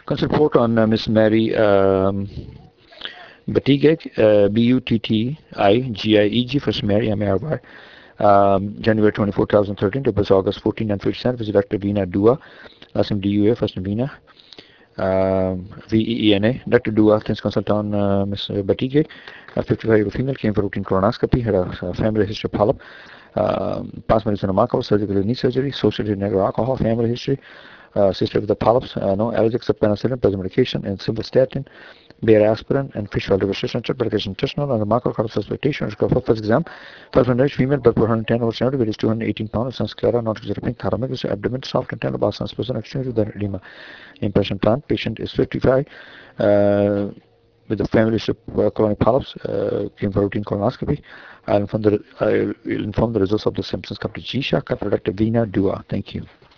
Consult report on Miss Mary Buttigieg, Buttigieg, first Mary, M-A-R-Y, January 24, 2013, it was August 14 and 57, was Dr. Veena Dua, last name D-U-A, first name Veena, V-E-E-N-A. Dr. Dua, things consult on Ms. Buttigieg, 55-year-old female, came for routine colonoscopy, had a family history of polyp, past medicine remarkable, surgical knee surgery, associated negro alcohol, family history, sister with the polyps, no allergic except penicillin, present medication, and simvastatin, bare aspirin, and fish oil restriction, check medication intestinal, and remarkable cause of suspectation, first exam, first marriage, female, blood 110 over 70, weight is 218 pounds, sans sclera, not pink, thyroid, abdomen, soft and tender, about sans person, exchange with the edema. Impression plant, patient is 55, with the family colonic polyps, came for routine colonoscopy. I'll inform the results of the symptoms come to GSHA, Dr. Veena Dua. Thank you.